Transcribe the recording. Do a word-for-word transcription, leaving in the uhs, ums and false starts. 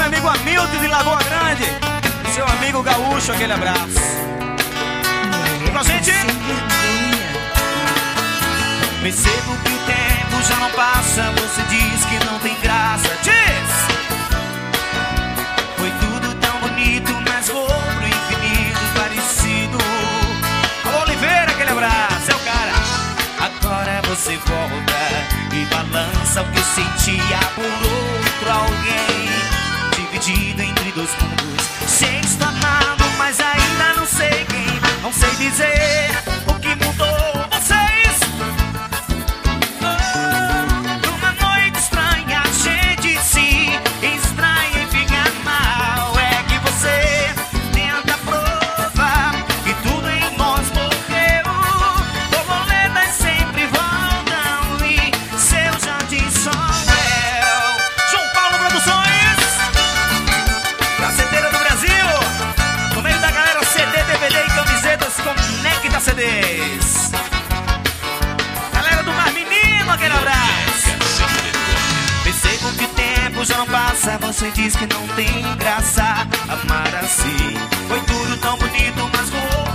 amigo Hamilton de Lagoa Grande, seu amigo gaúcho, aquele abraço. E pra gente? Percebo que o tempo já não passa, você diz que não tem graça. Diz! Foi tudo tão bonito, mas vou pro infinito parecido. Alô, Oliveira, aquele abraço, é o cara. Agora você volta e balança o que eu sentia por outro alguém, dividido entre dois mundos. Sei que estou amado, mas ainda não sei quem. Não sei dizer o que mudou vocês. Oh, numa noite estranha a gente se estranha e fica mal. É que você tenta provar que tudo em nós morreu. Borboletas sempre voltam e seu jardim sou eu. João Paulo Produções, Caceteira do Brasil, no meio da galera C D, D V D e camisetas Conecta C Ds. Galera do Mar Menino, aquele abraço. Percebo que o tempo já não passa, você diz que não tem graça amar assim. Foi tudo tão bonito, mas vou